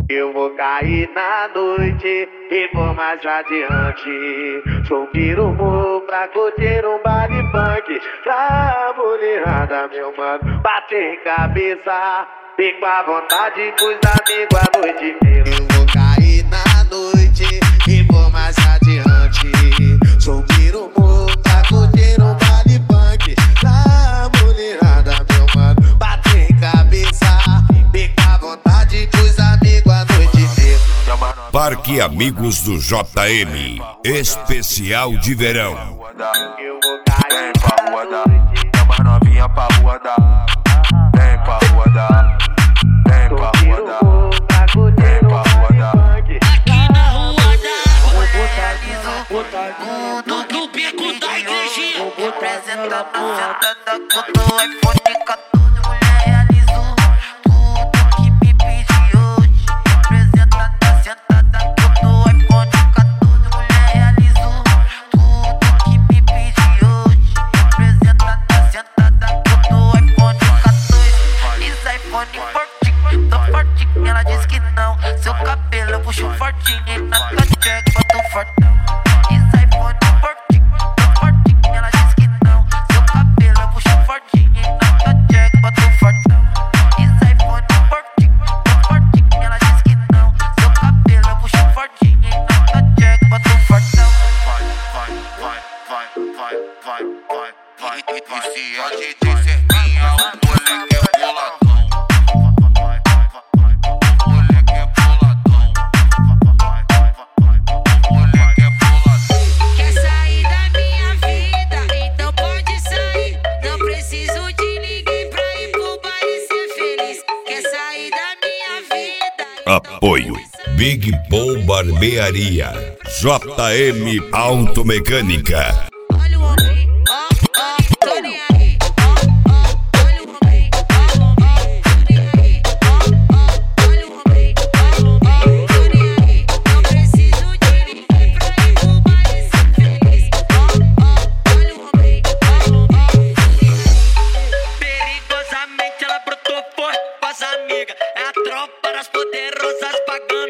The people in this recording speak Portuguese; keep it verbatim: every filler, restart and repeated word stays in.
Eu vou cair na noite e vou mais adiante. Subir o morro pra curtir um baile funk. Pra mulherada, meu mano, bate em cabeça. Fico à vontade com os amigos a noite inteira. Eu vou cair na noite e vou mais adiante. Subir o morro pra curtir um baile funk. Pra mulherada, meu mano, bate em cabeça. Fico à vontade com os amigos a noite inteira. Parque Amigos do J M, especial de verão. Eu vou cair Vem pra rua da, chama as novinha pra rua da. Vem pra rua da, vem pra rua da, vem pra rua da. Aqui na rua da tudo no beco da igrejinha. Representa a senta da Coto, iPhone quatorze, mulher realizou tudo que me pediu hoje. Representa a senta da Coto, iPhone quatorze, mulher realizou tudo que me pediu hoje. Representa a senta da Coto, iPhone quatorze. Isso iPhone fortinho, tô fortinho, ela diz que não. Seu cabelo eu puxo fortinho e na tua check boto fortão. Isso iPhone fortinho, tô fortinho, ela diz que não. Seu cabelo eu puxo fortinho e na tua check boto fortão. Isso iPhone fortinho, tô fortinho, ela diz que não. Seu cabelo eu puxo fortinho e na tua check boto fortão. Vai, vai, vai, vai, vai, vai, vai, vai. E se a gente ser minha, o moleque é boladão. O moleque é boladão. O moleque é boladão. Quer sair da minha vida? Então pode sair. Não preciso de ninguém pra ir pro baile ser feliz. Quer sair da minha vida? Apoio Big Paul Barbearia, J M Automecânica. Olha o homem, ó, ó, tô nem aí. Ó, ó, olha o homem, ó, ó, tô nem aí. Ó, ó, olha o homem, ó, ó, tô nem aí. Não preciso de ninguém pra ir pro baile ser feliz. Ó, ó, olha o homem, ó, ó. Perigosamente ela brotou forte com as amigas. É a tropa das poderosas pagando.